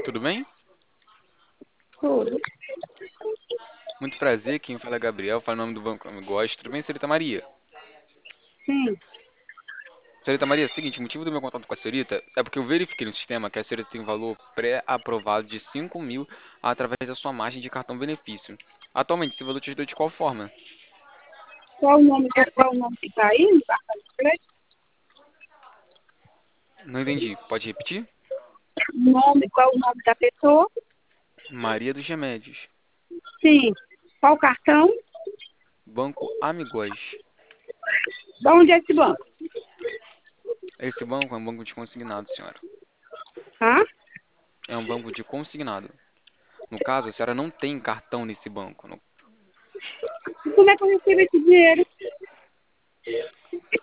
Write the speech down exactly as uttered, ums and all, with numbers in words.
tudo bem? Tudo. Muito prazer, quem fala é Gabriel, fala o nome do Banco Amigos. Tudo bem, senhorita Maria? Sim. Senhorita Maria, é o seguinte, o motivo do meu contato com a senhorita é porque eu verifiquei no sistema que a senhorita tem um valor pré-aprovado de cinco mil através da sua margem de cartão benefício. Atualmente, esse valor te ajudou de qual forma? Qual o nome, qual o nome que tá aí no cartão de crédito? Não entendi, pode repetir? O nome, qual o nome da pessoa? Maria dos Remédios, Sim. Qual o cartão? Banco Amigos. De onde é esse banco? Esse banco é um banco de consignado, senhora. Hã? É um banco de consignado. No caso, a senhora não tem cartão nesse banco. No- E como é que eu recebo esse dinheiro?